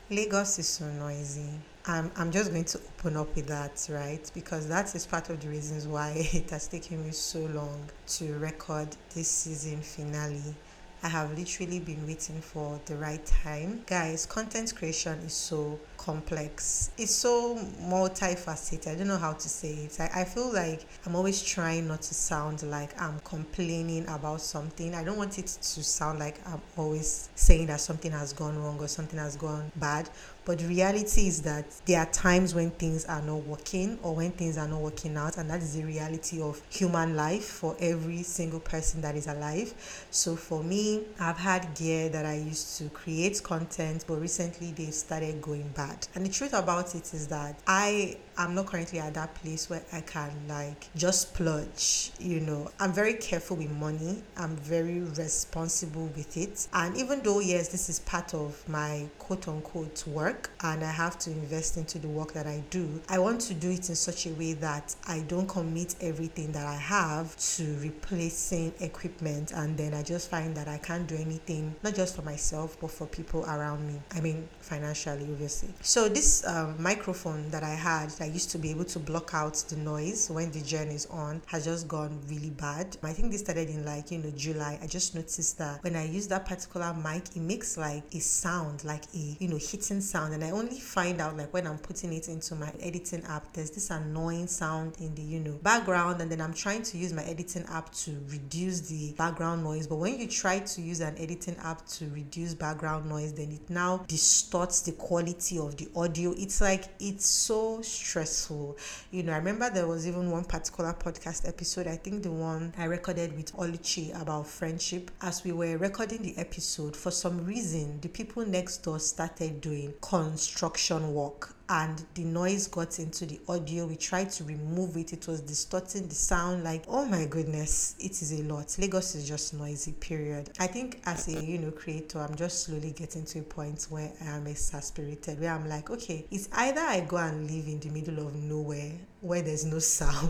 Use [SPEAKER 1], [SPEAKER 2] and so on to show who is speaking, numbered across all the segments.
[SPEAKER 1] Lagos is so noisy. I'm just going to open up with that, right? Because that is part of the reasons why it has taken me so long to record this season finale. I have literally been waiting for the right time. Guys, content creation is so complex. It's so multifaceted. I don't know how to say it. I feel like I'm always trying not to sound like I'm complaining about something. I don't want it to sound like I'm always saying that something has gone wrong or something has gone bad. But the reality is that there are times when things are not working or when things are not working out, and that is the reality of human life for every single person that is alive. So for me, I've had gear that I used to create content, but recently they've started going bad. And the truth about it is that I'm not currently at that place where I can like just splurge. I'm very careful with money. I'm very responsible with it. And even though yes, this is part of my quote unquote work and I have to invest into the work that I do, I want to do it in such a way that I don't commit everything that I have to replacing equipment and then I just find that I can't do anything, not just for myself, but for people around me. I mean, financially, obviously. So this microphone that I had that used to be able to block out the noise when the gen is on has just gone really bad. I think this started in like, July. I just noticed that when I use that particular mic, it makes like a sound, like a, hitting sound. And I only find out like when I'm putting it into my editing app, there's this annoying sound in the, background. And then I'm trying to use my editing app to reduce the background noise. But when you try to use an editing app to reduce background noise, then it now distorts the quality of the audio. It's so stressful. I remember there was even one particular podcast episode, I think the one I recorded with Oluchi about friendship. As we were recording the episode, for some reason, the people next door started doing construction work and the noise got into the audio. We tried to remove it. It was distorting the sound. Like, oh my goodness, it is a lot. Lagos is just noisy, period. I think as a, creator, I'm just slowly getting to a point where I am exasperated, where I'm like, okay, it's either I go and live in the middle of nowhere where there's no sound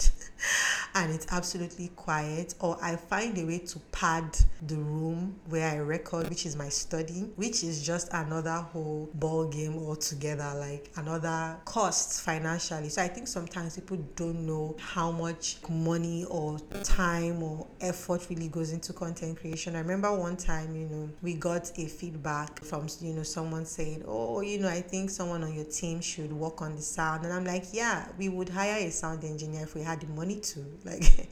[SPEAKER 1] and it's absolutely quiet, or I find a way to pad the room where I record, which is my study, which is just another whole ball game altogether, like another cost financially. So I think sometimes people don't know how much money or time or effort really goes into content creation. I remember one time, we got a feedback from, someone saying, oh, I think someone on your team should work on the sound. And I'm like, yeah, we would hire a sound engineer if we had the money to. Like,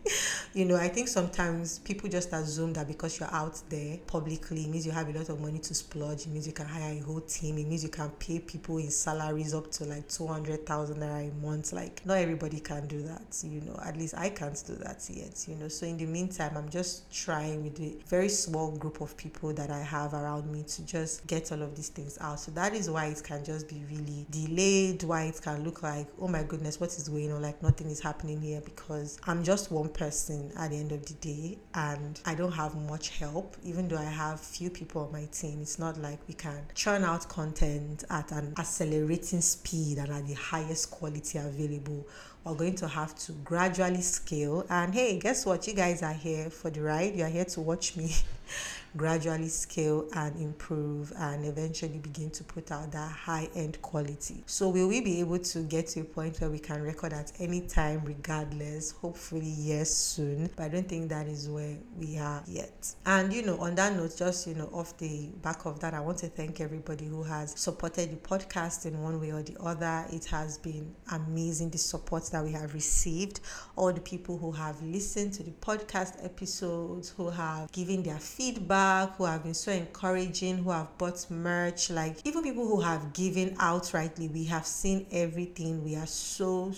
[SPEAKER 1] I think sometimes people just assume that because you're out there publicly, it means you have a lot of money to splurge. It means you can hire a whole team. It means you can pay people in salaries up to like 200,000 naira a month. Like, not everybody can do that, At least I can't do that yet, So in the meantime, I'm just trying with a very small group of people that I have around me to just get all of these things out. So that is why it can just be really delayed, why it can look like, oh my goodness, what is going on? Like nothing is happening here, because I'm just one person at the end of the day and I don't have much help. Even though I have few people on my team, it's not like we can churn out content at an accelerating speed and at the highest quality available. We're going to have to gradually scale. And hey, guess what? You guys are here for the ride. You're here to watch me gradually scale and improve and eventually begin to put out that high-end quality. So will we be able to get to a point where we can record at any time regardless? Hopefully yes, soon, but I don't think that is where we are yet. And on that note, just off the back of that, I want to thank everybody who has supported the podcast in one way or the other. It has been amazing, the support that we have received, all the people who have listened to the podcast episodes, who have given their feedback, who have been so encouraging, who have bought merch, like even people who have given outrightly. We have seen everything. We are so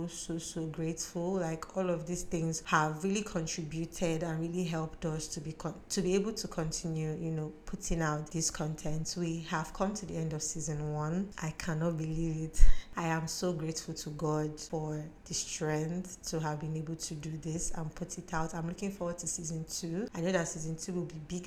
[SPEAKER 1] grateful. Like all of these things have really contributed and really helped us to be able to continue, putting out this content. We have come to the end of season 1. I cannot believe it. I am so grateful to God for the strength to have been able to do this and put it out. I'm looking forward to season 2. I know that season 2 will be bigger,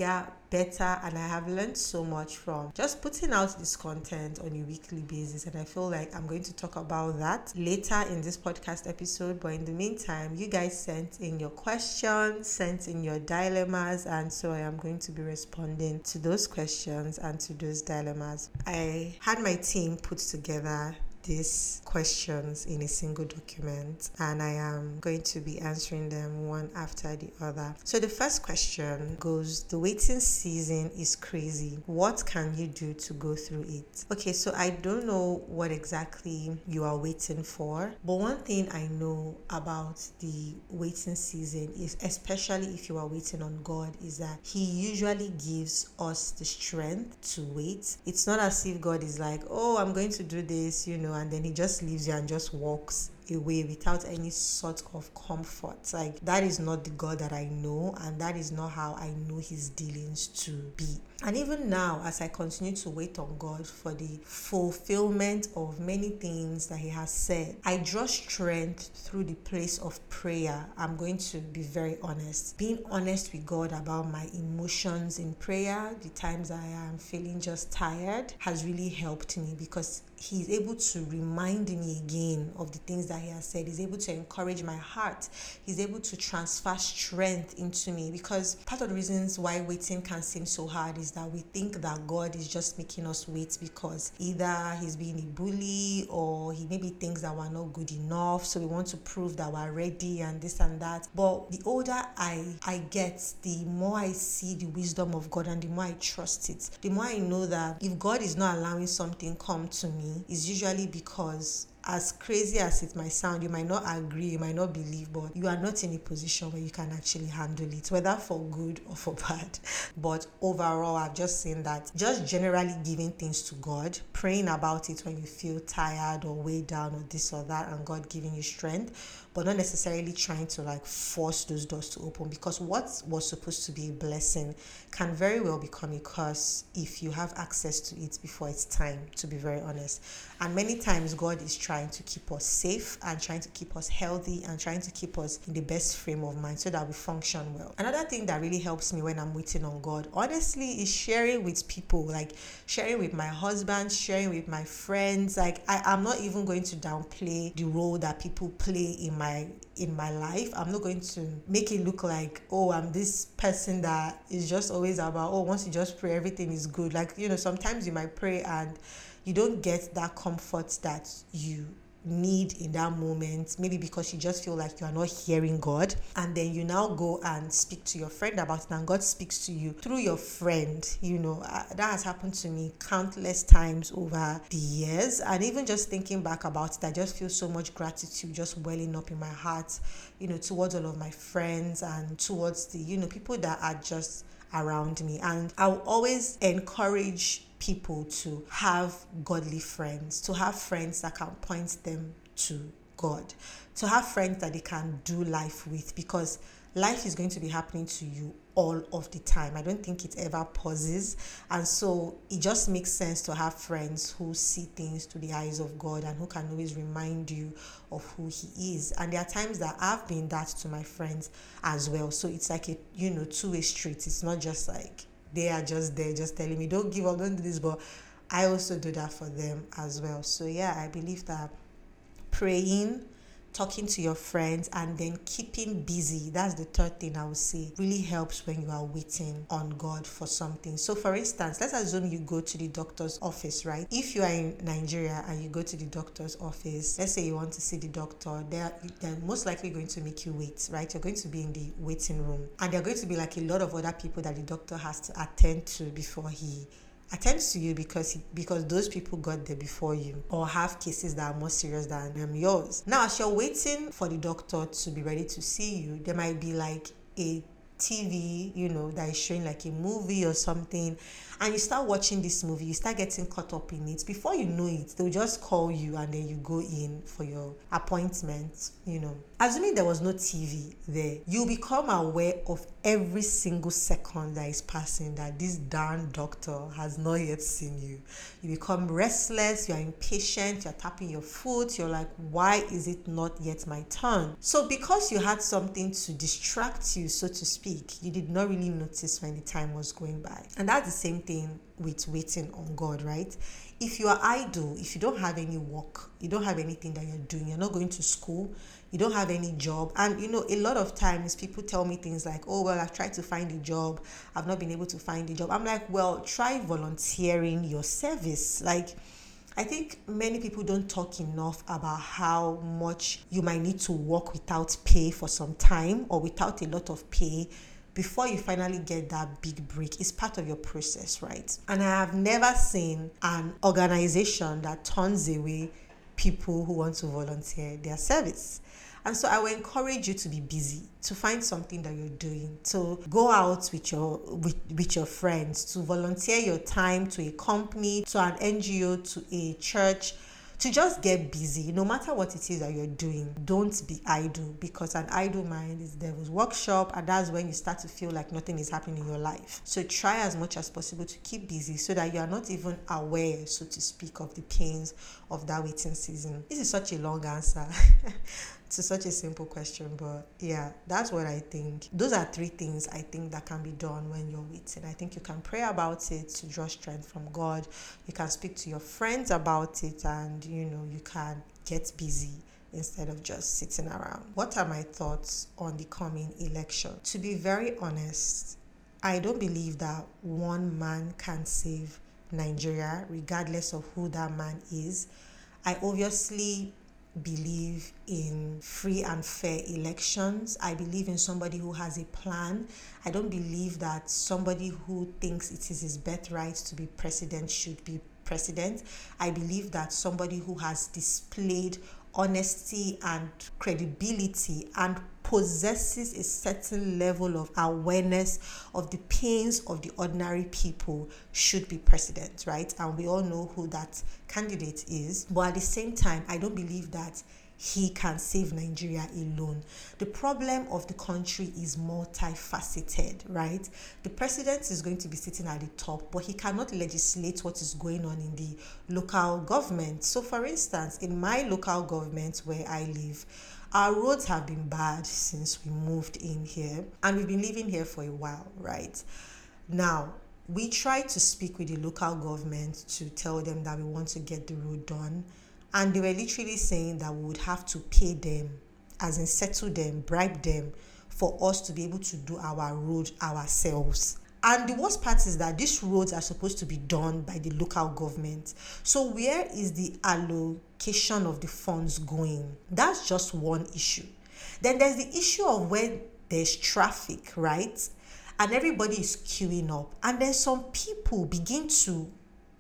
[SPEAKER 1] better, and I have learned so much from just putting out this content on a weekly basis. And I feel like I'm going to talk about that later in this podcast episode. But in the meantime, you guys sent in your questions, sent in your dilemmas, and so I am going to be responding to those questions and to those dilemmas. I had my team put together these questions in a single document, and I am going to be answering them one after the other. So the first question goes, the waiting season is crazy. What can you do to go through it? Okay, so I don't know what exactly you are waiting for, but one thing I know about the waiting season is, especially if you are waiting on God, is that He usually gives us the strength to wait. It's not as if God is like, oh, I'm going to do this, and then He just leaves you and just walks away without any sort of comfort. Like, that is not the God that I know, and that is not how I know His dealings to be. And even now, as I continue to wait on God for the fulfillment of many things that He has said, I draw strength through the place of prayer. I'm going to be very honest. Being honest with God about my emotions in prayer, the times I am feeling just tired, has really helped me, because He's able to remind me again of the things that He has said. He's able to encourage my heart. He's able to transfer strength into me, because part of the reasons why waiting can seem so hard is that we think that God is just making us wait because either He's being a bully, or He maybe thinks that we're not good enough, so we want to prove that we're ready and this and that. But the older I get, the more I see the wisdom of God, and the more I trust it. The more I know that if God is not allowing something come to me, it's usually because, as crazy as it might sound, you might not agree, you might not believe, but you are not in a position where you can actually handle it, whether for good or for bad. But overall, I've just seen that just generally giving things to God, praying about it when you feel tired or weighed down or this or that, and God giving you strength, but not necessarily trying to force those doors to open, because what was supposed to be a blessing can very well become a curse if you have access to it before it's time, to be very honest. And many times God is trying to keep us safe, and trying to keep us healthy, and trying to keep us in the best frame of mind so that we function well. Another thing that really helps me when I'm waiting on God, honestly, is sharing with people, sharing with my husband, sharing with my friends. I'm not even going to downplay the role that people play in my life. I'm not going to make it look like, oh, I'm this person that is just always about, oh, once you just pray, everything is good. Sometimes you might pray and you don't get that comfort that you need in that moment, maybe because you just feel like you are not hearing God, and then you now go and speak to your friend about it, and God speaks to you through your friend. That has happened to me countless times over the years, and even just thinking back about it, I just feel so much gratitude just welling up in my heart, towards all of my friends, and towards the people that are just around me. And I'll always encourage people to have godly friends, to have friends that can point them to God, to have friends that they can do life with, because life is going to be happening to you all of the time. I don't think it ever pauses. And so it just makes sense to have friends who see things through the eyes of God, and who can always remind you of who He is. And there are times that I've been that to my friends as well. So it's like a two-way street. It's not just like they are just there just telling me don't give up, don't do this, but I also do that for them as well. So yeah, I believe that praying, talking to your friends, and then keeping busy, that's the third thing I would say, really helps when you are waiting on God for something. So for instance, let's assume you go to the doctor's office, right? If you are in Nigeria and you go to the doctor's office, let's say you want to see the doctor, they're most likely going to make you wait, right? You're going to be in the waiting room, and there are going to be a lot of other people that the doctor has to attend to before he attends to you, because those people got there before you, or have cases that are more serious than yours. Now, as you're waiting for the doctor to be ready to see you, there might be a TV, that is showing a movie or something, and you start watching this movie, you start getting caught up in it. Before you know it, they'll just call you, and then you go in for your appointment. Assuming there was no TV there, you become aware of every single second that is passing that this darn doctor has not yet seen you. You become restless, you're impatient, you're tapping your foot, you're like, why is it not yet my turn? So because you had something to distract you, so to speak, speak, you did not really notice when the time was going by. And that's the same thing with waiting on God, right? If you are idle, if you don't have any work, you don't have anything that you're doing, you're not going to school, you don't have any job. And a lot of times people tell me things like, oh, well, I've tried to find a job, I've not been able to find a job. I'm like, well, try volunteering your service. Like, I think many people don't talk enough about how much you might need to work without pay for some time, or without a lot of pay, before you finally get that big break. It's part of your process, right? And I have never seen an organization that turns away people who want to volunteer their service. And so I will encourage you to be busy, to find something that you're doing, to go out with your friends, to volunteer your time to a company, to an NGO, to a church, to just get busy. No matter what it is that you're doing, don't be idle, because an idle mind is devil's workshop, and that's when you start to feel like nothing is happening in your life. So try as much as possible to keep busy, so that you are not even aware, so to speak, of the pains of that waiting season. This is such a long answer to such a simple question, but yeah, that's what I think. Those are 3 things I think that can be done when you're waiting. I think you can pray about it to draw strength from God. You can speak to your friends about it, and you can get busy instead of just sitting around. What are my thoughts on the coming election? To be very honest, I don't believe that one man can save Nigeria, regardless of who that man is. I obviously believe in free and fair elections. I believe in somebody who has a plan. I don't believe that somebody who thinks it is his birthright to be president should be president. I believe that somebody who has displayed honesty and credibility and possesses a certain level of awareness of the pains of the ordinary people should be president, right? And we all know who that candidate is. But at the same time, I don't believe that he can save Nigeria alone. The problem of the country is multifaceted, right? The president is going to be sitting at the top, but he cannot legislate what is going on in the local government. So for instance, in my local government where I live, our roads have been bad since we moved in here, and we've been living here for a while, right? Now, we tried to speak with the local government to tell them that we want to get the road done, and they were literally saying that we would have to pay them, as in settle them, bribe them, for us to be able to do our road ourselves. And the worst part is that these roads are supposed to be done by the local government. So where is the allocation of the funds going? That's just one issue. Then there's the issue of when there's traffic, right? And everybody is queuing up. And then some people begin to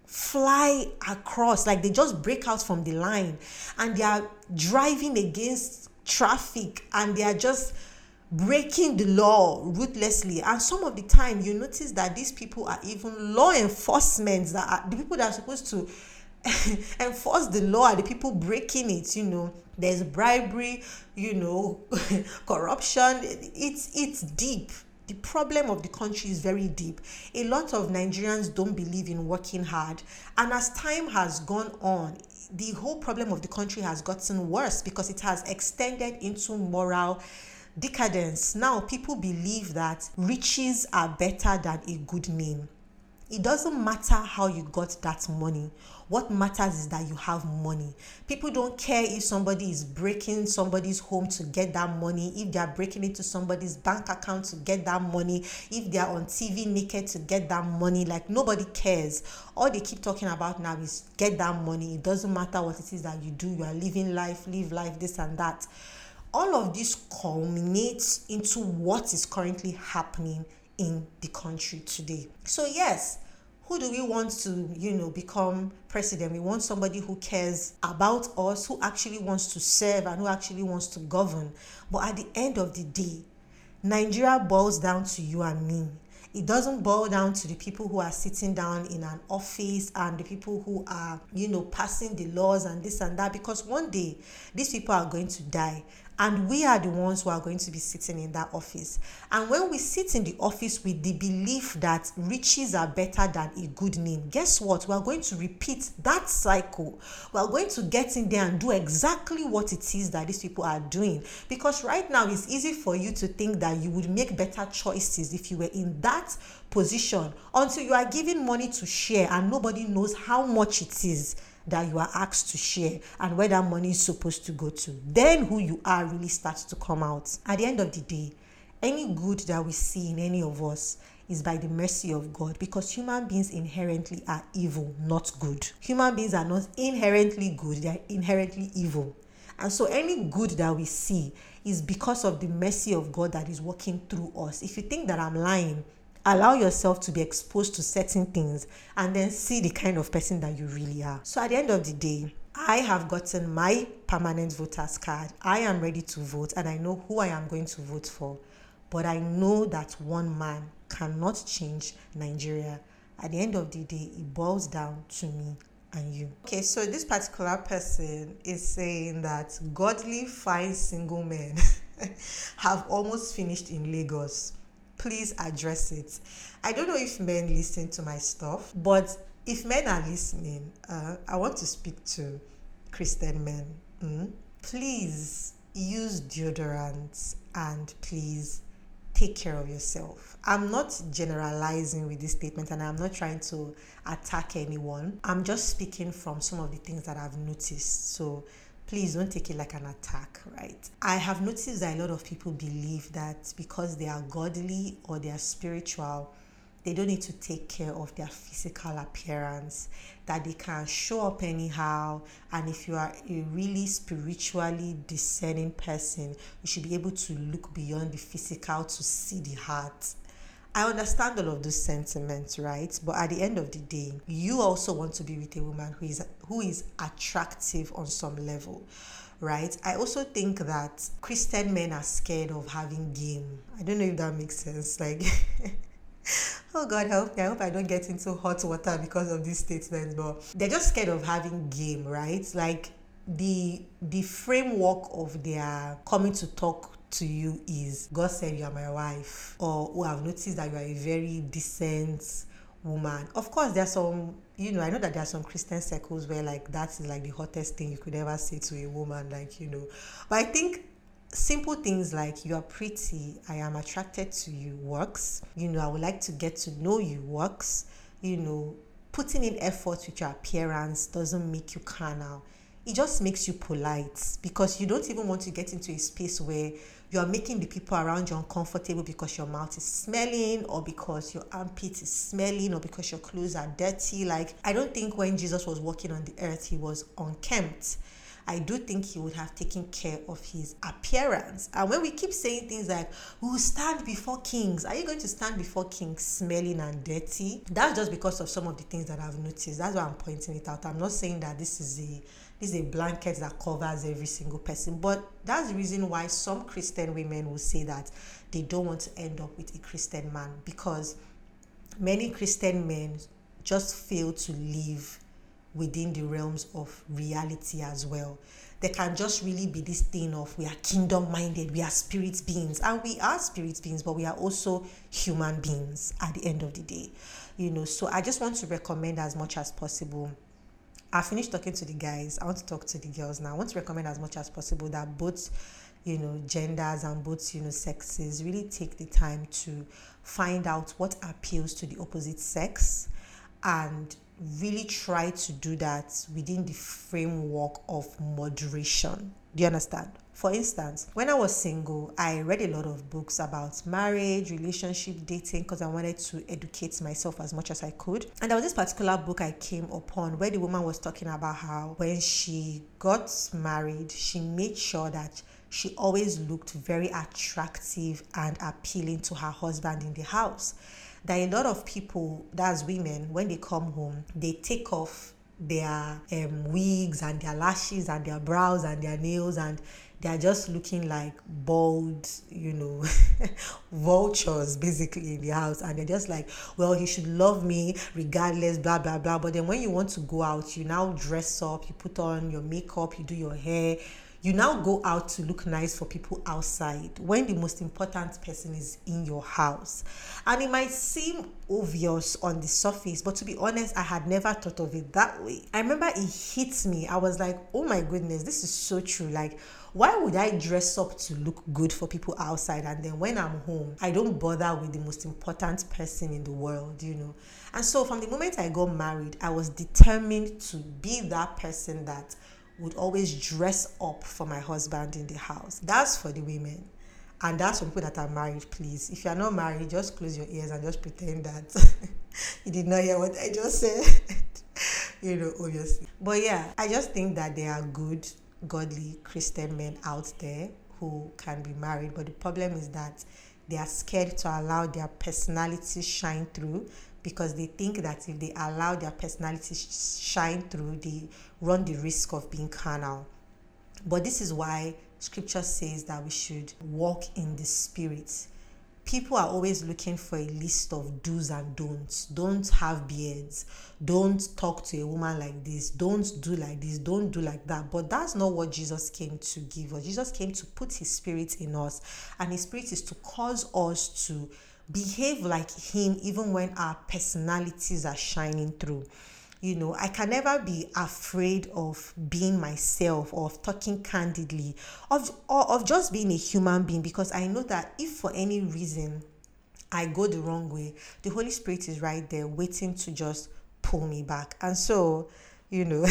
[SPEAKER 1] fly across, like they just break out from the line, and they are driving against traffic, and they are just breaking the law ruthlessly. And some of the time you notice that these people are even law enforcement, that are the people that are supposed to enforce the law, are the people breaking it. There's bribery, corruption. It's deep. The problem of the country is very deep. A lot of Nigerians don't believe in working hard. And as time has gone on, the whole problem of the country has gotten worse, because it has extended into moral decadence. Now, people believe that riches are better than a good name. It doesn't matter how you got that money. What matters is that you have money. People don't care if somebody is breaking somebody's home to get that money, if they are breaking into somebody's bank account to get that money, if they are on TV naked to get that money. Like, nobody cares. All they keep talking about now is get that money. It doesn't matter what it is that you do. You are living life, live life, this and that. All of this culminates into what is currently happening in the country today. So yes, who do we want to, become president? We want somebody who cares about us, who actually wants to serve, and who actually wants to govern. But at the end of the day, Nigeria boils down to you and me. It doesn't boil down to the people who are sitting down in an office and the people who are, passing the laws and this and that, because one day these people are going to die. And we are the ones who are going to be sitting in that office. And when we sit in the office with the belief that riches are better than a good name, guess what? We are going to repeat that cycle. We are going to get in there and do exactly what it is that these people are doing. Because right now it's easy for you to think that you would make better choices if you were in that position, until you are giving money to share and nobody knows how much it is that you are asked to share and where that money is supposed to go to. Then who you are really starts to come out. At the end of the day, any good that we see in any of us is by the mercy of God, because human beings inherently are evil, not good. Human beings are not inherently good, they are inherently evil. And so any good that we see is because of the mercy of God that is working through us. If you think that I'm lying, allow yourself to be exposed to certain things and then see the kind of person that you really are. So at the end of the day, I have gotten my permanent voter's card. I am ready to vote and I know who I am going to vote for. But I know that one man cannot change Nigeria. At the end of the day, it boils down to me and you. Okay, so this particular person is saying that godly fine single men have almost finished in Lagos. Please address it. I don't know if men listen to my stuff, but if men are listening, I want to speak to Christian men. Please use deodorant and please take care of yourself. I'm not generalizing with this statement and I'm not trying to attack anyone. I'm just speaking from some of the things that I've noticed. So please don't take it like an attack, right? I have noticed that a lot of people believe that because they are godly or they are spiritual, they don't need to take care of their physical appearance, that they can show up anyhow. And if you are a really spiritually discerning person, you should be able to look beyond the physical to see the heart. I understand all of those sentiments, right? But at the end of the day, you also want to be with a woman who is attractive on some level, right? I also think that Christian men are scared of having game. I don't know if that makes sense. Like, oh God help me, I hope I don't get into hot water because of these statements, but they're just scared of having game, right? Like the framework of their coming to talk to you is, God said you are my wife, or oh, I've noticed that you are a very decent woman. Of course, there's some, I know that there are some Christian circles where like that is like the hottest thing you could ever say to a woman, like, but I think simple things like you are pretty, I am attracted to you works. I would like to get to know you works. Putting in effort with your appearance doesn't make you carnal. It just makes you polite, because you don't even want to get into a space where you are making the people around you uncomfortable because your mouth is smelling, or because your armpit is smelling, or because your clothes are dirty. Like, I don't think when Jesus was walking on the earth, he was unkempt. I do think he would have taken care of his appearance. And when we keep saying things like, we will stand before kings, are you going to stand before kings smelling and dirty? That's just because of some of the things that I've noticed. That's why I'm pointing it out. I'm not saying that this is a blanket that covers every single person, but that's the reason why some Christian women will say that they don't want to end up with a Christian man, because many Christian men just fail to live within the realms of reality as well. There can just really be this thing of, we are kingdom minded, we are spirit beings, and we are spirit beings, but we are also human beings at the end of the day. So I just want to recommend as much as possible. I finished talking to the guys. I want to talk to the girls now. I want to recommend as much as possible that both, genders and both, sexes really take the time to find out what appeals to the opposite sex, and really try to do that within the framework of moderation. Do you understand? For instance, when I was single, I read a lot of books about marriage, relationship, dating, because I wanted to educate myself as much as I could. And there was this particular book I came upon where the woman was talking about how when she got married, she made sure that she always looked very attractive and appealing to her husband in the house. That a lot of people, that's women, when they come home, they take off their wigs and their lashes and their brows and their nails, and they're just looking like bald, vultures basically in the house. And they're just like, well, he should love me regardless, blah, blah, blah. But then when you want to go out, you now dress up, you put on your makeup, you do your hair, You now go out to look nice for people outside when the most important person is in your house. And it might seem obvious on the surface, but to be honest, I had never thought of it that way. I remember it hit me. I was like, oh my goodness, this is so true. Like, why would I dress up to look good for people outside, and then when I'm home, I don't bother with the most important person in the world, you know? And so from the moment I got married, I was determined to be that person that would always dress up for my husband in the house. That's for the women. And that's for people that are married, please. If you are not married, just close your ears and just pretend that you did not hear what I just said. You know, obviously. But yeah, I just think that there are good, godly Christian men out there who can be married. But the problem is that they are scared to allow their personality shine through, because they think that if they allow their personality shine through, they run the risk of being carnal. But this is why scripture says that we should walk in the spirit. People are always looking for a list of do's and don'ts. Don't have beards. Don't talk to a woman like this. Don't do like this. Don't do like that. But that's not what Jesus came to give us. Jesus came to put his spirit in us. And his spirit is to cause us to behave like him even when our personalities are shining through. You know, I can never be afraid of being myself, or of talking candidly, of just being a human being, because I know that if for any reason I go the wrong way, the Holy Spirit is right there waiting to just pull me back. And so, you know,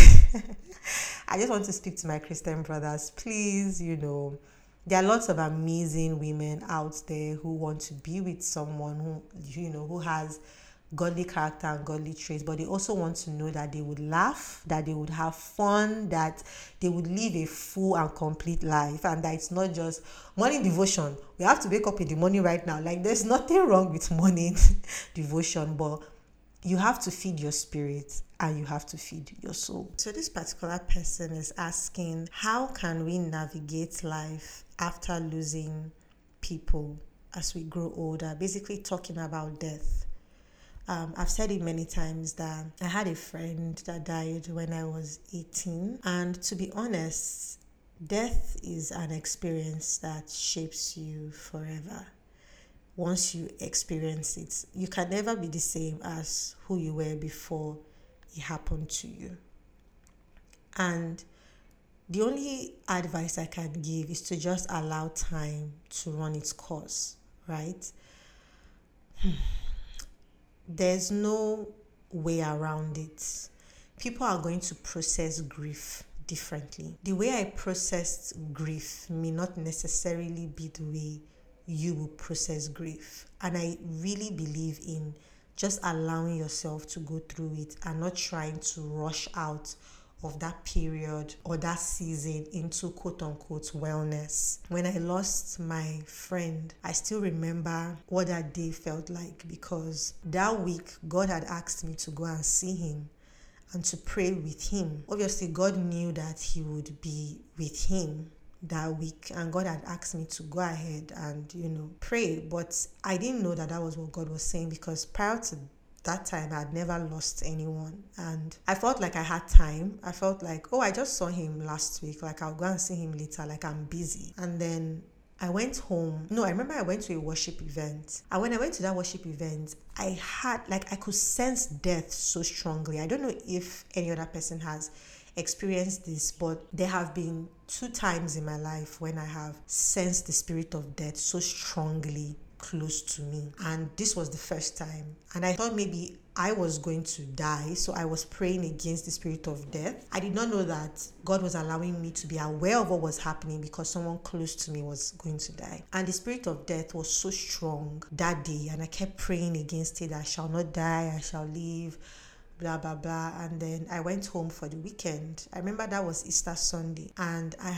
[SPEAKER 1] I just want to speak to my Christian brothers. Please, you know, there are lots of amazing women out there who want to be with someone who, you know, who has godly character and godly traits, but they also want to know that they would laugh, that they would have fun, that they would live a full and complete life, and that it's not just morning devotion. We have to wake up in the morning right now. Like, there's nothing wrong with morning devotion, but you have to feed your spirit and you have to feed your soul. So this particular person is asking, how can we navigate life after losing people as we grow older? Basically talking about death. I've said it many times that I had a friend that died when I was 18. And to be honest, death is an experience that shapes you forever. Once you experience it, you can never be the same as who you were before it happened to you. And the only advice I can give is to just allow time to run its course, right? There's no way around it. People are going to process grief differently. The way I processed grief may not necessarily be the way you will process grief. And I really believe in just allowing yourself to go through it and not trying to rush out of that period or that season into quote-unquote wellness. When I lost my friend, I still remember what that day felt like, because that week God had asked me to go and see him and to pray with him. Obviously, God knew that he would be with him that week, and God had asked me to go ahead and, you know, pray. But I didn't know that that was what God was saying, because prior to that time I had never lost anyone, and I felt like I had time. I felt like, oh, I just saw him last week, like I'll go and see him later, like I'm busy. And then I went home. No, I remember I went to a worship event, and when I went to that worship event, I could sense death so strongly. I don't know if any other person has experienced this, but there have been 2 times in my life when I have sensed the spirit of death so strongly close to me, and this was the first time. And I thought maybe I was going to die, so I was praying against the spirit of death. I did not know that God was allowing me to be aware of what was happening because someone close to me was going to die. And the spirit of death was so strong that day, and I kept praying against it. I shall not die, I shall live, blah blah blah. And then I went home for the weekend. I remember that was Easter Sunday, and I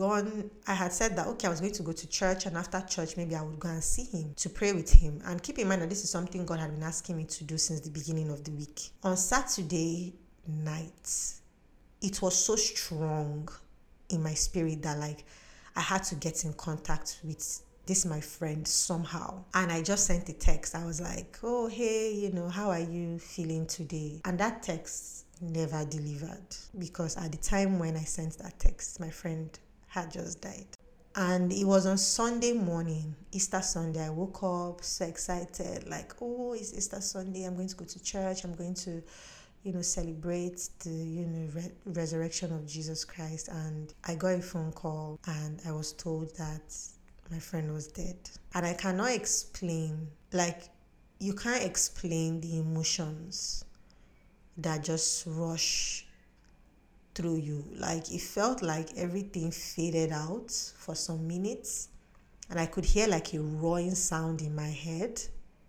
[SPEAKER 1] had said that, okay, I was going to go to church, and after church maybe I would go and see him to pray with him. And keep in mind that this is something God had been asking me to do since the beginning of the week. On Saturday night, it was so strong in my spirit that, like, I had to get in contact with this my friend somehow. And I just sent a text. I was like, oh, hey, you know, how are you feeling today? And that text never delivered, because at the time when I sent that text, my friend had just died. And it was on Sunday morning, Easter Sunday. I woke up so excited, like, oh, it's Easter Sunday. I'm going to go to church. I'm going to, celebrate the, resurrection of Jesus Christ. And I got a phone call and I was told that my friend was dead. And I cannot explain, like, you can't explain the emotions that just rush through you. Like, it felt like everything faded out for some minutes, and I could hear like a roaring sound in my head,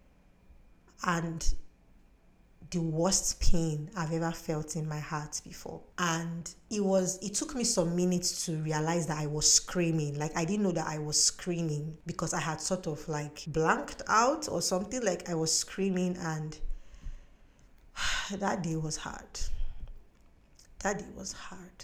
[SPEAKER 1] and the worst pain I've ever felt in my heart before. And it took me some minutes to realize that I was screaming. Like, I didn't know that I was screaming because I had sort of like blanked out or something. Like, I was screaming, and that day was hard. That day was hard.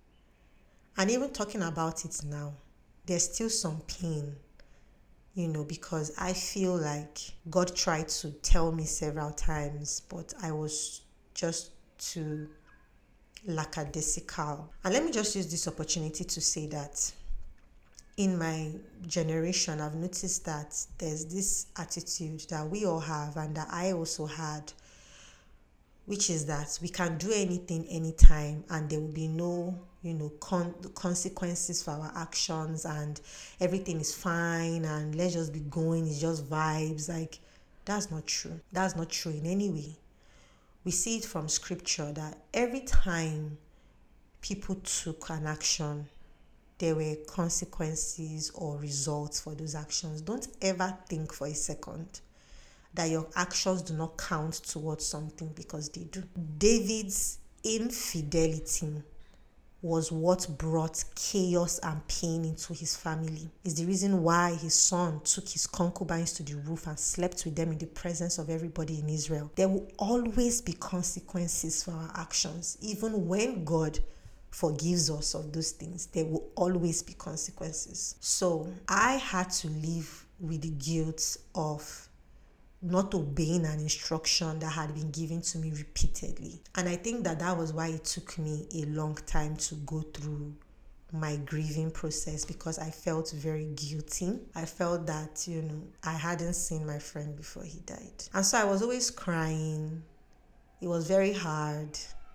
[SPEAKER 1] And even talking about it now, there's still some pain, because I feel like God tried to tell me several times, but I was just too lackadaisical. And let me just use this opportunity to say that in my generation, I've noticed that there's this attitude that we all have and that I also had, which is that we can do anything anytime and there will be no consequences for our actions, and everything is fine and let's just be going, it's just vibes. Like, that's not true. That's not true in any way. We see it from scripture that every time people took an action, there were consequences or results for those actions. Don't ever think for a second that your actions do not count towards something, because they do. David's infidelity was what brought chaos and pain into his family. It's the reason why his son took his concubines to the roof and slept with them in the presence of everybody in Israel. There will always be consequences for our actions. Even when God forgives us of those things, there will always be consequences. So I had to live with the guilt of not obeying an instruction that had been given to me repeatedly. And I think that was why it took me a long time to go through my grieving process, because I felt very guilty. I felt that, I hadn't seen my friend before he died. And so I was always crying. It was very hard.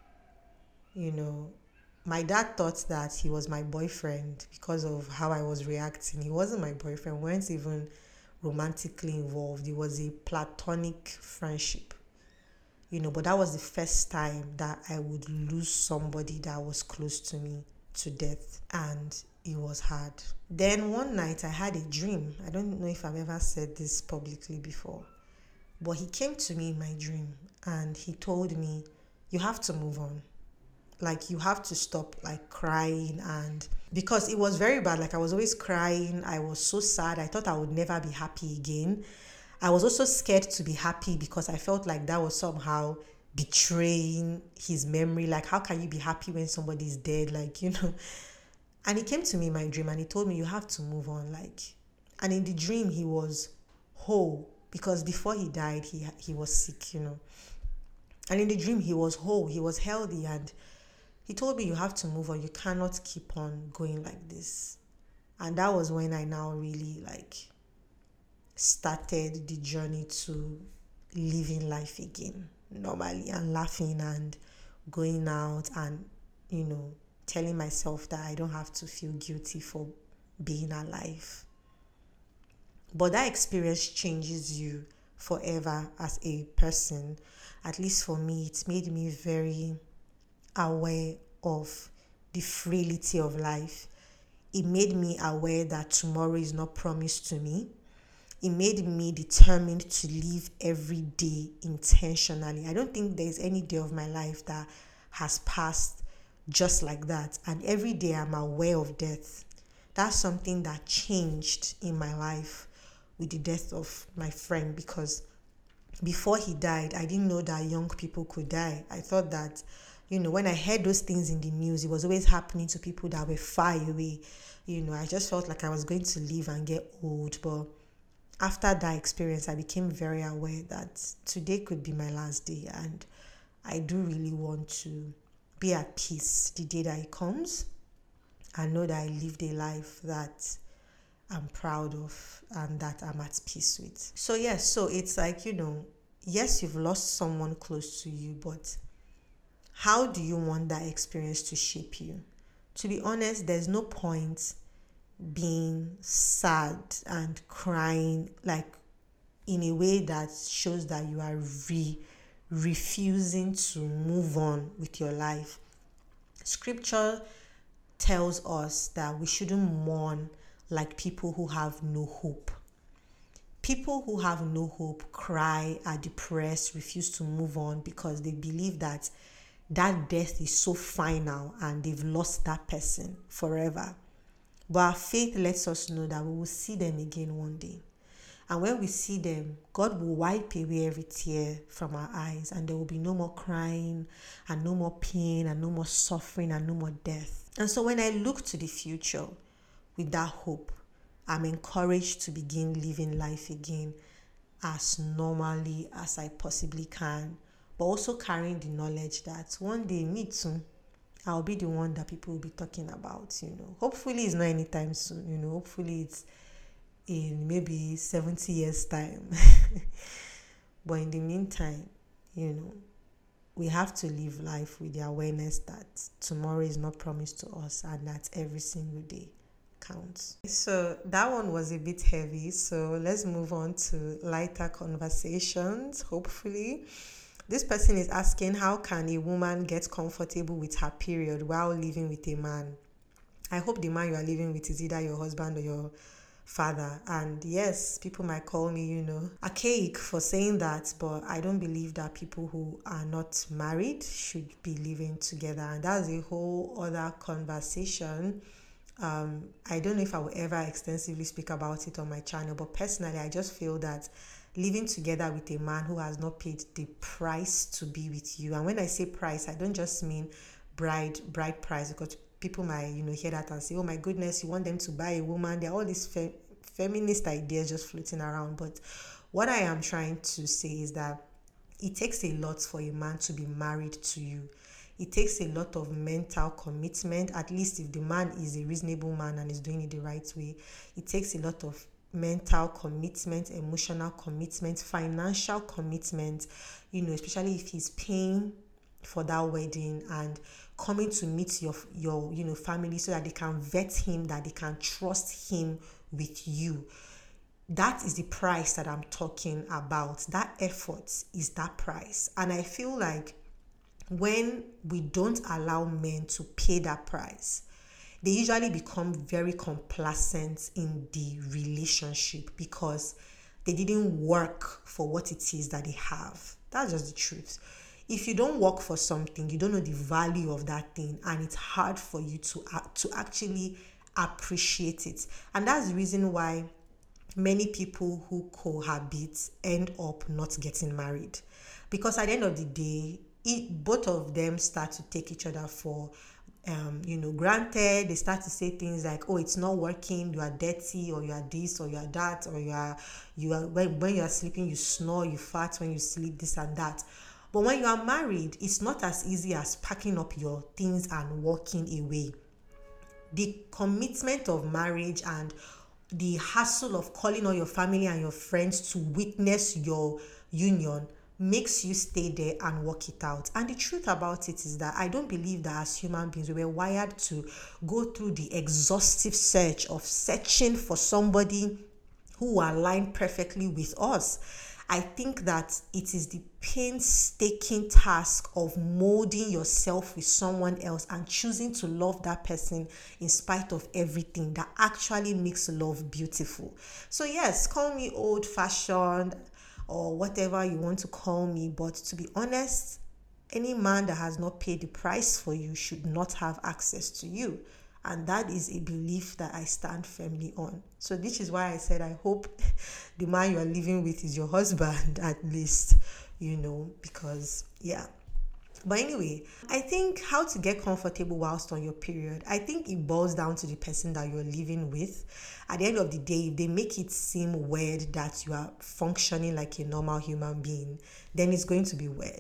[SPEAKER 1] My dad thought that he was my boyfriend because of how I was reacting. He wasn't my boyfriend. We weren't even romantically involved. It was a platonic friendship, but that was the first time that I would lose somebody that was close to me to death, and it was hard. Then one night I had a dream. I don't know if I've ever said this publicly before, but he came to me in my dream and he told me, you have to move on. Like, you have to stop like crying. And because it was very bad, like I was always crying. I was so sad. I thought I would never be happy again. I was also scared to be happy because I felt like that was somehow betraying his memory. Like, how can you be happy when somebody's dead? Like, And he came to me in my dream and he told me, you have to move on. Like, and in the dream he was whole, because before he died he was sick, And in the dream he was whole, he was healthy, and he told me, you have to move on. You cannot keep on going like this. And that was when I now really started the journey to living life again normally, and laughing and going out and, telling myself that I don't have to feel guilty for being alive. But that experience changes you forever as a person. At least for me, it made me very aware of the frailty of life. It made me aware that tomorrow is not promised to me. It made me determined to live every day intentionally. I don't think there's any day of my life that has passed just like that. And every day I'm aware of death. That's something that changed in my life with the death of my friend, because before he died, I didn't know that young people could die. I thought that, when I heard those things in the news, it was always happening to people that were far away. I just felt like I was going to live and get old. But after that experience, I became very aware that today could be my last day. And I do really want to be at peace the day that it comes. and know that I lived a life that I'm proud of and that I'm at peace with. So yes, so it's like, yes, you've lost someone close to you, but how do you want that experience to shape you? To be honest, there's no point being sad and crying like in a way that shows that you are refusing to move on with your life. Scripture tells us that we shouldn't mourn like people who have no hope. People who have no hope cry, are depressed, refuse to move on because they believe that death is so final and they've lost that person forever. But our faith lets us know that we will see them again one day. And when we see them, God will wipe away every tear from our eyes, and there will be no more crying and no more pain and no more suffering and no more death. And so when I look to the future with that hope, I'm encouraged to begin living life again as normally as I possibly can, but also carrying the knowledge that one day, me too, I'll be the one that people will be talking about, Hopefully it's not anytime soon, hopefully it's in maybe 70 years' time. But in the meantime, we have to live life with the awareness that tomorrow is not promised to us and that every single day counts. So that one was a bit heavy. So let's move on to lighter conversations, hopefully. This person is asking, how can a woman get comfortable with her period while living with a man? I hope the man you are living with is either your husband or your father. And yes, people might call me, archaic for saying that, but I don't believe that people who are not married should be living together. And that's a whole other conversation. I don't know if I will ever extensively speak about it on my channel, but personally, I just feel that living together with a man who has not paid the price to be with you, and when I say price, I don't just mean bride price, because people might hear that and say, oh my goodness, you want them to buy a woman. There are all these feminist ideas just floating around. But what I am trying to say is that it takes a lot for a man to be married to you. It takes a lot of mental commitment, at least if the man is a reasonable man and is doing it the right way. It takes a lot of mental commitment, emotional commitment, financial commitment, especially if he's paying for that wedding and coming to meet your family so that they can vet him, that they can trust him with you. That is the price that I'm talking about. That effort is that price. And I feel like when we don't allow men to pay that price, they usually become very complacent in the relationship because they didn't work for what it is that they have. That's just the truth. If you don't work for something, you don't know the value of that thing, and it's hard for you to actually appreciate it. And that's the reason why many people who cohabit end up not getting married. Because at the end of the day, both of them start to take each other for granted. They start to say things like, oh, it's not working, you are dirty, or you are this, or you are that, or you are when you are sleeping, you snore, you fart when you sleep, this and that. But when you are married, it's not as easy as packing up your things and walking away. The commitment of marriage and the hassle of calling all your family and your friends to witness your union makes you stay there and work it out. And the truth about it is that I don't believe that as human beings we were wired to go through the exhaustive search of searching for somebody who align perfectly with us. I think that it is the painstaking task of molding yourself with someone else and choosing to love that person in spite of everything that actually makes love beautiful. So yes, call me old-fashioned or whatever you want to call me, but to be honest, any man that has not paid the price for you should not have access to you. And that is a belief that I stand firmly on. So this is why I said I hope the man you are living with is your husband at least, because yeah. But anyway, I think how to get comfortable whilst on your period, I think it boils down to the person that you're living with. At the end of the day, if they make it seem weird that you are functioning like a normal human being, then it's going to be weird.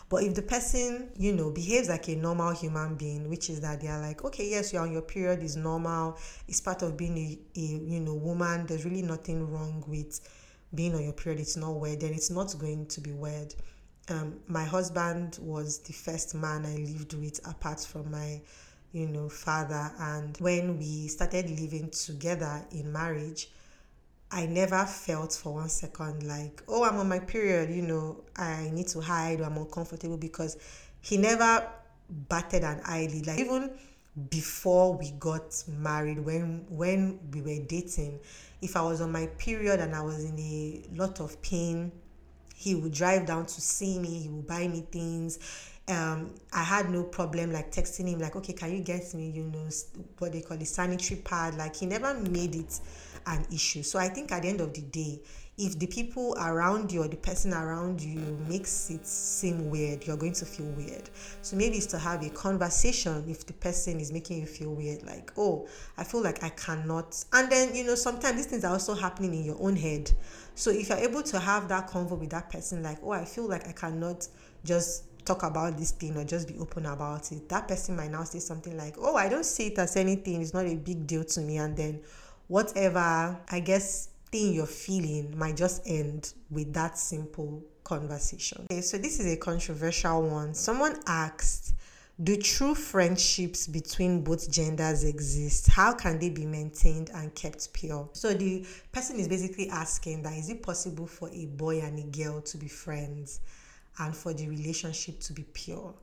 [SPEAKER 1] But if the person, behaves like a normal human being, which is that they are like, okay, yes, you're on your period, is normal, it's part of being a woman, there's really nothing wrong with being on your period, it's not weird, then it's not going to be weird. My husband was the first man I lived with apart from my father. And when we started living together in marriage, I never felt for 1 second like, oh, I'm on my period, I need to hide or I'm uncomfortable, because he never batted an eyelid. Like, even before we got married, when we were dating, if I was on my period and I was in a lot of pain, he would drive down to see me, he would buy me things. I had no problem like texting him like, okay, can you get me, what they call the sanitary pad? Like, he never made it an issue. So I think at the end of the day, if the people around you or the person around you makes it seem weird, you're going to feel weird. So maybe it's to have a conversation if the person is making you feel weird, like, oh, I feel like I cannot. And then, sometimes these things are also happening in your own head. So if you're able to have that convo with that person, like, oh, I feel like I cannot just talk about this thing or just be open about it, that person might now say something like, oh, I don't see it as anything, it's not a big deal to me. And then whatever, I guess, thing you're feeling might just end with that simple conversation. Okay, so this is a controversial one. Someone asked, do true friendships between both genders exist? How can they be maintained and kept pure? So the person is basically asking that, is it possible for a boy and a girl to be friends and for the relationship to be pure?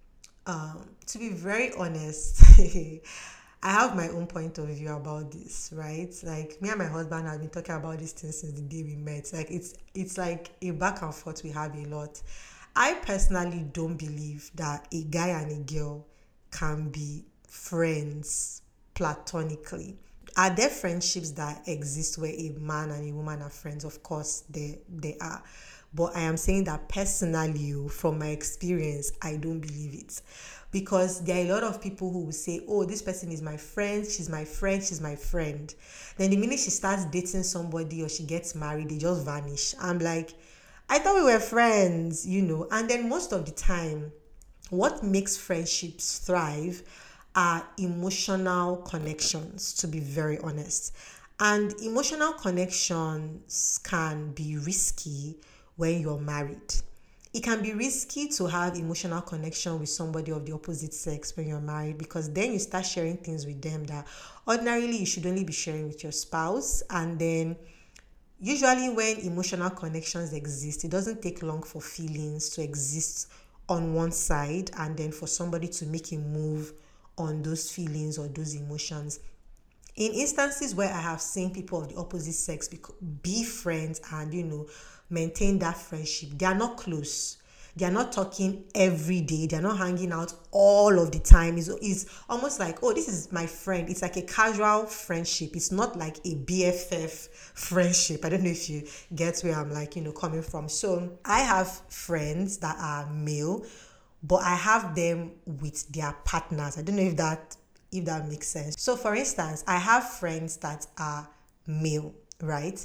[SPEAKER 1] To be very honest, I have my own point of view about this, right? Like, me and my husband have been talking about this thing since the day we met. Like, it's like a back and forth we have a lot. I personally don't believe that a guy and a girl can be friends platonically. Are there friendships that exist where a man and a woman are friends? Of course, they are. But I am saying that personally, from my experience, I don't believe it. Because there are a lot of people who will say, oh, this person is my friend, she's my friend, she's my friend. Then the minute she starts dating somebody or she gets married, they just vanish. I'm like, I thought we were friends, And then most of the time, what makes friendships thrive are emotional connections, to be very honest. And emotional connections can be risky when you're married. It can be risky to have emotional connection with somebody of the opposite sex when you're married, because then you start sharing things with them that ordinarily you should only be sharing with your spouse. And then usually when emotional connections exist, it doesn't take long for feelings to exist on one side and then for somebody to make a move on those feelings or those emotions. In instances where I have seen people of the opposite sex be friends and, maintain that friendship, they are not close. They are not talking every day. They are not hanging out all of the time. It's almost like, oh, this is my friend. It's like a casual friendship. It's not like a BFF friendship. I don't know if you get where I'm coming from. So I have friends that are male, but I have them with their partners. I don't know if that makes sense. So for instance, I have friends that are male, right?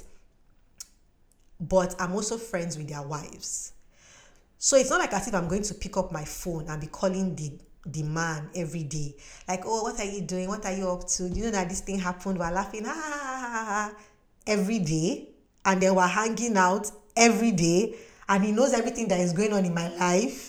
[SPEAKER 1] But I'm also friends with their wives. So it's not like as if I'm going to pick up my phone and be calling the man every day. Like, oh, what are you doing? What are you up to? You know that this thing happened? We're laughing every day. And then we're hanging out every day. And he knows everything that is going on in my life.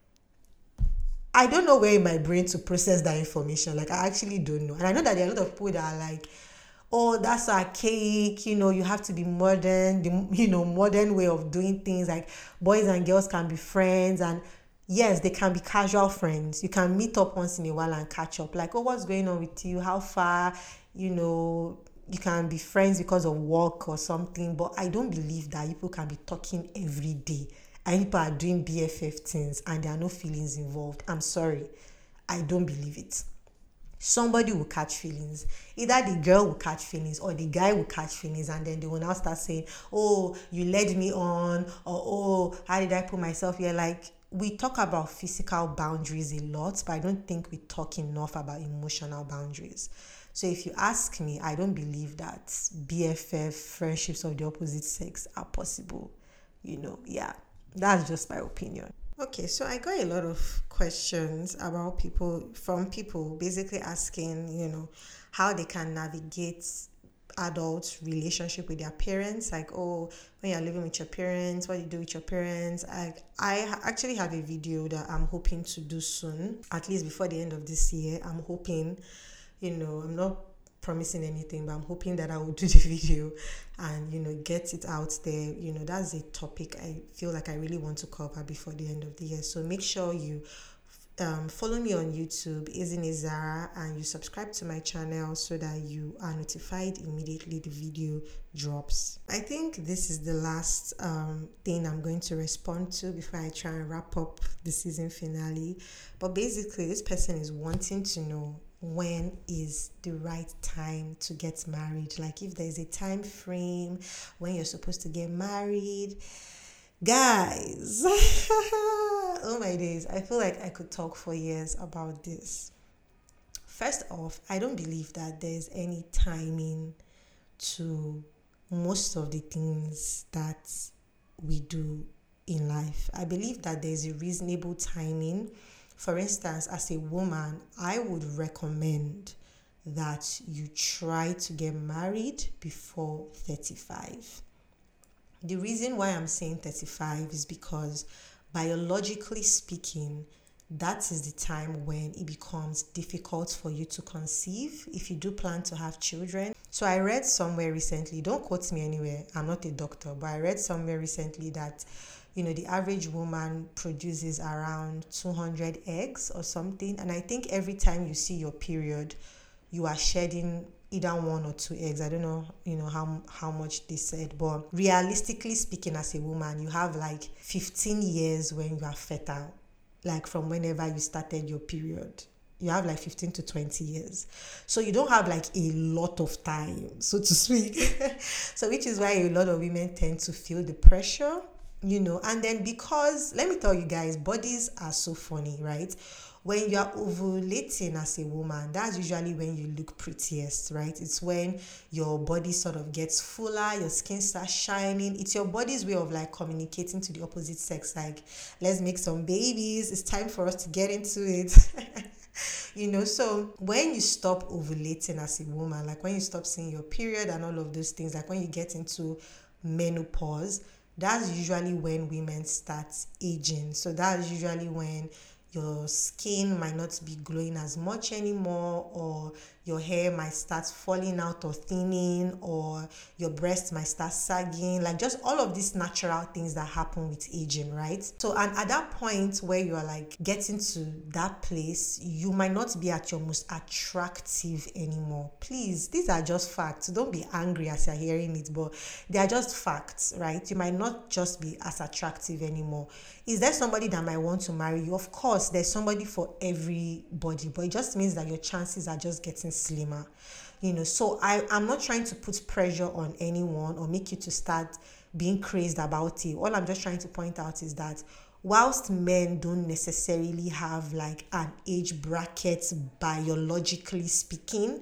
[SPEAKER 1] I don't know where in my brain to process that information. Like, I actually don't know. And I know that there are a lot of people that are like, oh, that's archaic, you have to be modern, the modern way of doing things, like boys and girls can be friends. And yes, they can be casual friends. You can meet up once in a while and catch up, like, oh, what's going on with you, how far, you can be friends because of work or something. But I don't believe that people can be talking every day and people are doing BFF things and there are no feelings involved. I'm sorry, I don't believe it. Somebody will catch feelings. Either the girl will catch feelings or the guy will catch feelings, and then they will now start saying, oh, you led me on, or oh, how did I put myself here? Like, we talk about physical boundaries a lot, but I don't think we talk enough about emotional boundaries. So if you ask me, I don't believe that BFF, friendships of the opposite sex, are possible. Yeah, that's just my opinion. Okay, so I got a lot of questions about people basically asking, how they can navigate adult relationship with their parents. Like, oh, when you're living with your parents, what do you do with your parents? I actually have a video that I'm hoping to do soon, at least before the end of this year. I'm hoping, I'm not promising anything, but I'm hoping that I will do the video and get it out there. That's a topic I feel like I really want to cover before the end of the year. So make sure you follow me on YouTube, Ezinezara, and you subscribe to my channel so that you are notified immediately the video drops. I think this is the last thing I'm going to respond to before I try and wrap up the season finale. But basically, this person is wanting to know when is the right time to get married. Like, if there's a time frame when you're supposed to get married. Guys, oh my days, I feel like I could talk for years about this. First off, I don't believe that there's any timing to most of the things that we do in life. I believe that there's a reasonable timing. For instance, as a woman, I would recommend that you try to get married before 35. The reason why I'm saying 35 is because biologically speaking, that is the time when it becomes difficult for you to conceive if you do plan to have children. So I read somewhere recently, don't quote me anywhere, I'm not a doctor, but I read somewhere recently that the average woman produces around 200 eggs or something. And I think every time you see your period, you are shedding either one or two eggs. I don't know, how much they said, but realistically speaking, as a woman, you have like 15 years when you are fertile, like from whenever you started your period. You have like 15 to 20 years. So you don't have like a lot of time, so to speak. So which is why a lot of women tend to feel the pressure, and then because, let me tell you guys, bodies are so funny, right? When you are ovulating as a woman, that's usually when you look prettiest, right? It's when your body sort of gets fuller, your skin starts shining. It's your body's way of like communicating to the opposite sex, like, let's make some babies. It's time for us to get into it. So when you stop ovulating as a woman, like when you stop seeing your period and all of those things, like when you get into menopause, that's usually when women start aging. So that's usually when your skin might not be glowing as much anymore, or your hair might start falling out or thinning, or your breasts might start sagging, like just all of these natural things that happen with aging, right? So, and at that point where you are like getting to that place, you might not be at your most attractive anymore. Please, these are just facts. Don't be angry as you're hearing it, but they are just facts, right? You might not just be as attractive anymore. Is there somebody that might want to marry you? Of course, there's somebody for everybody, but it just means that your chances are just getting slimmer. So I'm not trying to put pressure on anyone or make you to start being crazed about it. All I'm just trying to point out is that whilst men don't necessarily have like an age bracket biologically speaking,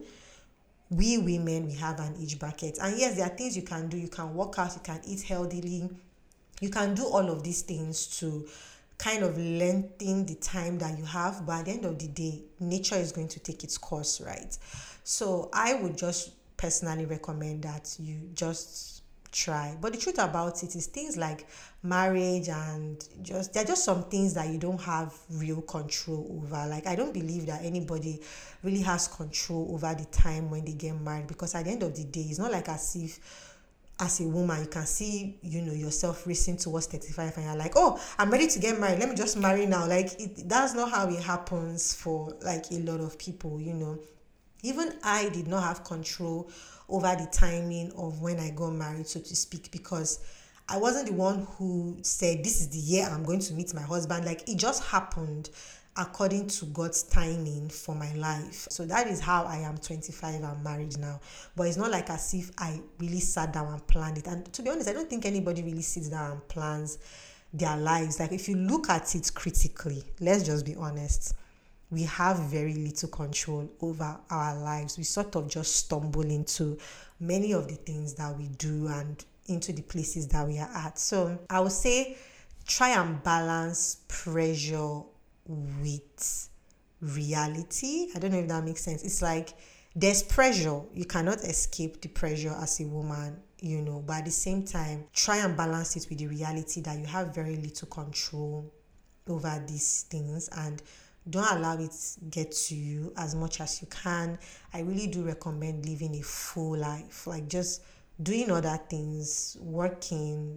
[SPEAKER 1] we women, we have an age bracket. And yes, there are things you can do. You can work out, you can eat healthily, you can do all of these things to kind of lengthen the time that you have, but at the end of the day, nature is going to take its course, right? So I would just personally recommend that you just try. But the truth about it is things like marriage and there are just some things that you don't have real control over. Like, I don't believe that anybody really has control over the time when they get married, because at the end of the day, it's not like as if as a woman, you can see, yourself racing towards 35 and you're like, oh, I'm ready to get married. Let me just marry now. Like, that's not how it happens for like a lot of people, Even I did not have control over the timing of when I got married, so to speak, because I wasn't the one who said, this is the year I'm going to meet my husband. Like, it just happened according to God's timing for my life. So that is how I am 25 and married now. But it's not like as if I really sat down and planned it. And to be honest, I don't think anybody really sits down and plans their lives. Like, if you look at it critically, let's just be honest, we have very little control over our lives. We sort of just stumble into many of the things that we do and into the places that we are at. So I would say try and balance pressure with reality. I don't know if that makes sense. It's like there's pressure. You cannot escape the pressure as a woman, but at the same time, try and balance it with the reality that you have very little control over these things, and don't allow it get to you as much as you can. I really do recommend living a full life, like just doing other things, working,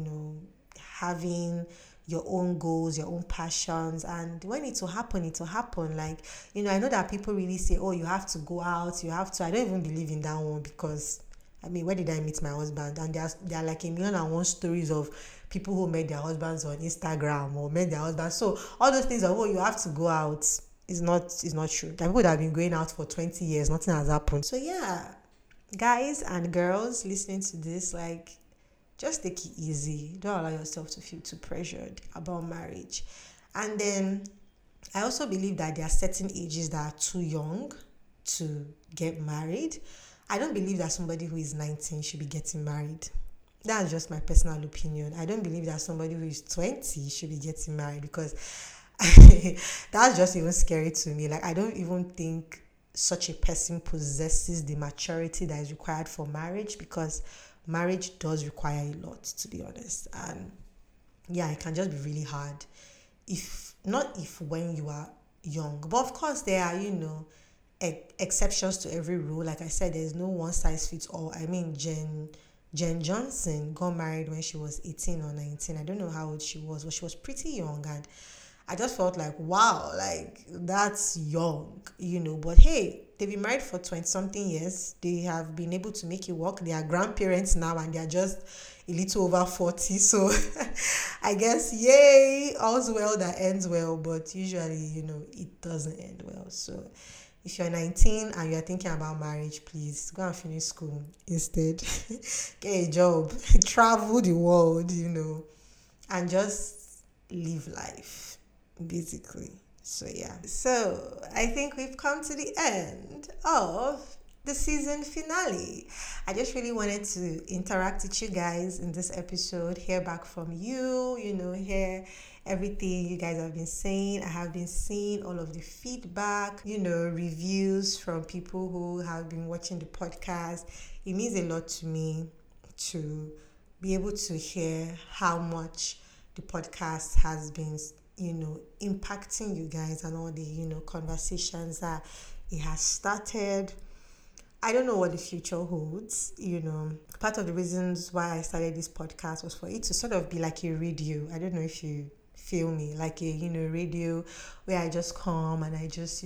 [SPEAKER 1] having your own goals, your own passions, and when it will happen, it will happen. Like, I know that people really say, oh, you have to go out, you have to. I don't even believe in that one, because I mean, where did I meet my husband? And there are like 1,000,001 stories of people who met their husbands on Instagram or met their husbands. So all those things of, oh, you have to go out is not true. There are people that have been going out for 20 years, nothing has happened. So yeah, guys and girls listening to this, like, just take it easy. Don't allow yourself to feel too pressured about marriage. And then I also believe that there are certain ages that are too young to get married. I don't believe that somebody who is 19 should be getting married. That's just my personal opinion. I don't believe that somebody who is 20 should be getting married, because that's just even scary to me. Like, I don't even think such a person possesses the maturity that is required for marriage, because marriage does require a lot, to be honest. And yeah, it can just be really hard if when you are young. But of course, there are, exceptions to every rule. Like I said, there's no one size fits all. I mean, Jen Johnson got married when she was 18 or 19. I don't know how old she was, but she was pretty young, and I just felt like, wow, like, that's young, But hey, they've been married for 20 something years. They have been able to make it work. They are grandparents now, and they are just a little over 40. So I guess, yay, all's well that ends well. But usually, it doesn't end well. So if you're 19 and you're thinking about marriage, please go and finish school instead. Get a job, travel the world, and just live life, basically. So yeah. So I think we've come to the end of the season finale. I just really wanted to interact with you guys in this episode, hear back from you, hear everything you guys have been saying. I have been seeing all of the feedback, reviews from people who have been watching the podcast. It means a lot to me to be able to hear how much the podcast has been, impacting you guys, and all the, conversations that it has started. I don't know what the future holds, Part of the reasons why I started this podcast was for it to sort of be like a radio. I don't know if you feel me, like a, radio where I just come and I just,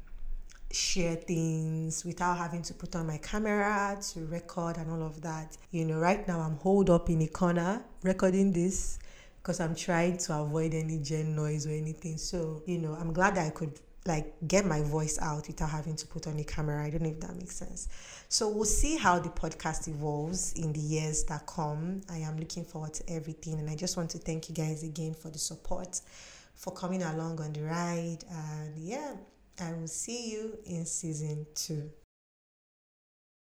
[SPEAKER 1] share things without having to put on my camera to record and all of that. Right now I'm holed up in a corner recording this because I'm trying to avoid any gen noise or anything. So, I'm glad that I could get my voice out without having to put on a camera. I don't know if that makes sense. So we'll see how the podcast evolves in the years that come. I am looking forward to everything, and I just want to thank you guys again for the support, for coming along on the ride. And yeah, I will see you in season 2.